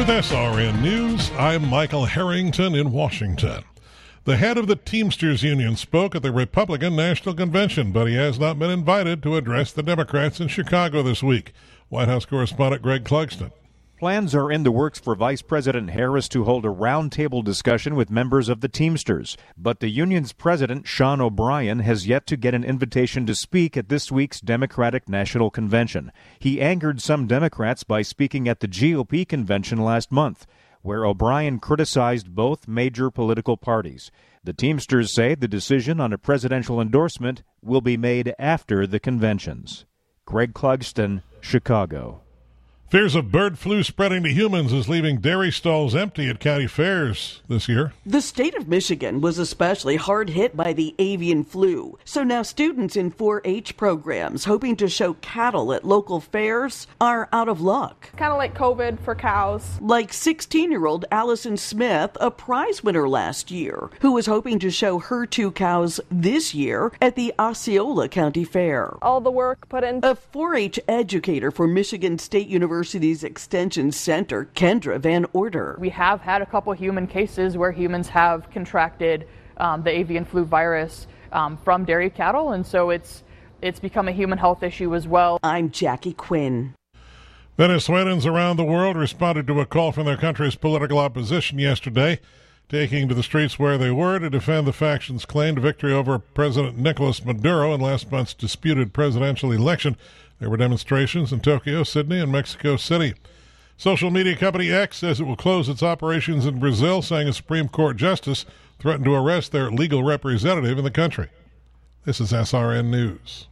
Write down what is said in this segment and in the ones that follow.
With SRN News, I'm Michael Harrington in Washington. The head of the Teamsters Union spoke at the Republican National Convention, but he has not been invited to address the Democrats in Chicago this week. White House correspondent Greg Clugston. Plans are in the works for Vice President Harris to hold a roundtable discussion with members of the Teamsters. But the union's president, Sean O'Brien, has yet to get an invitation to speak at this week's Democratic National Convention. He angered some Democrats by speaking at the GOP convention last month, where O'Brien criticized both major political parties. The Teamsters say the decision on a presidential endorsement will be made after the conventions. Greg Clugston, Chicago. Fears of bird flu spreading to humans is leaving dairy stalls empty at county fairs this year. The state of Michigan was especially hard hit by the avian flu. So now students in 4-H programs hoping to show cattle at local fairs are out of luck. Kind of like COVID for cows. Like 16-year-old Allison Smith, a prize winner last year, who was hoping to show her 2 cows this year at the Osceola County Fair. All the work put in. A 4-H educator for Michigan State University's Extension Center, Kendra Van Order. We have had a couple human cases where humans have contracted the avian flu virus from dairy cattle, and so it's become a human health issue as well. I'm Jackie Quinn. Venezuelans around the world responded to a call from their country's political opposition yesterday, taking to the streets where they were to defend the faction's claimed victory over President Nicolas Maduro in last month's disputed presidential election. There were demonstrations in Tokyo, Sydney, and Mexico City. Social media company X says it will close its operations in Brazil, saying a Supreme Court justice threatened to arrest their legal representative in the country. This is SRN News.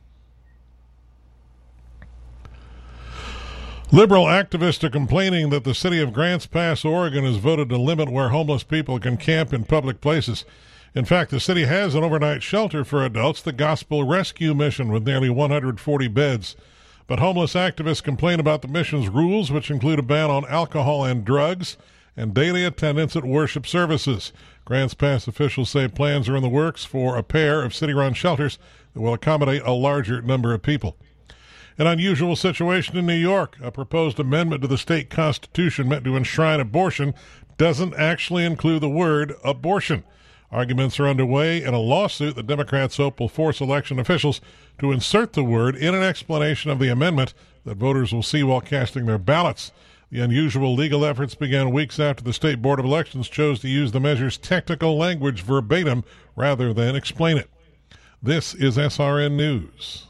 Liberal activists are complaining that the city of Grants Pass, Oregon, has voted to limit where homeless people can camp in public places. In fact, the city has an overnight shelter for adults, the Gospel Rescue Mission, with nearly 140 beds. But homeless activists complain about the mission's rules, which include a ban on alcohol and drugs and daily attendance at worship services. Grants Pass officials say plans are in the works for a pair of city-run shelters that will accommodate a larger number of people. An unusual situation in New York. A proposed amendment to the state constitution meant to enshrine abortion doesn't actually include the word abortion. Arguments are underway in a lawsuit that Democrats hope will force election officials to insert the word in an explanation of the amendment that voters will see while casting their ballots. The unusual legal efforts began weeks after the State Board of Elections chose to use the measure's technical language verbatim rather than explain it. This is SRN News.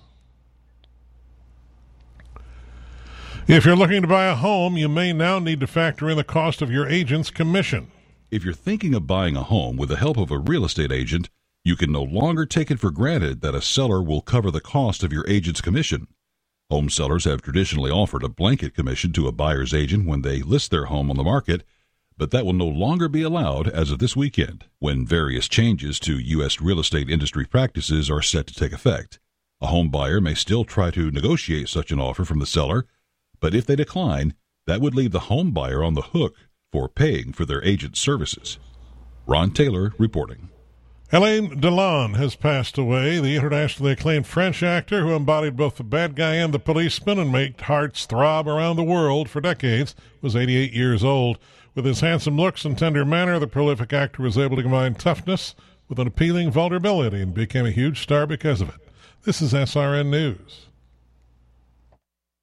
If you're looking to buy a home, you may now need to factor in the cost of your agent's commission. If you're thinking of buying a home with the help of a real estate agent, you can no longer take it for granted that a seller will cover the cost of your agent's commission. Home sellers have traditionally offered a blanket commission to a buyer's agent when they list their home on the market, but that will no longer be allowed as of this weekend, when various changes to U.S. real estate industry practices are set to take effect. A home buyer may still try to negotiate such an offer from the seller, but if they decline, that would leave the home buyer on the hook for paying for their agent's services. Ron Taylor reporting. Alain Delon has passed away, the internationally acclaimed French actor who embodied both the bad guy and the policeman and made hearts throb around the world for decades, was 88 years old. With his handsome looks and tender manner, the prolific actor was able to combine toughness with an appealing vulnerability and became a huge star because of it. This is SRN News.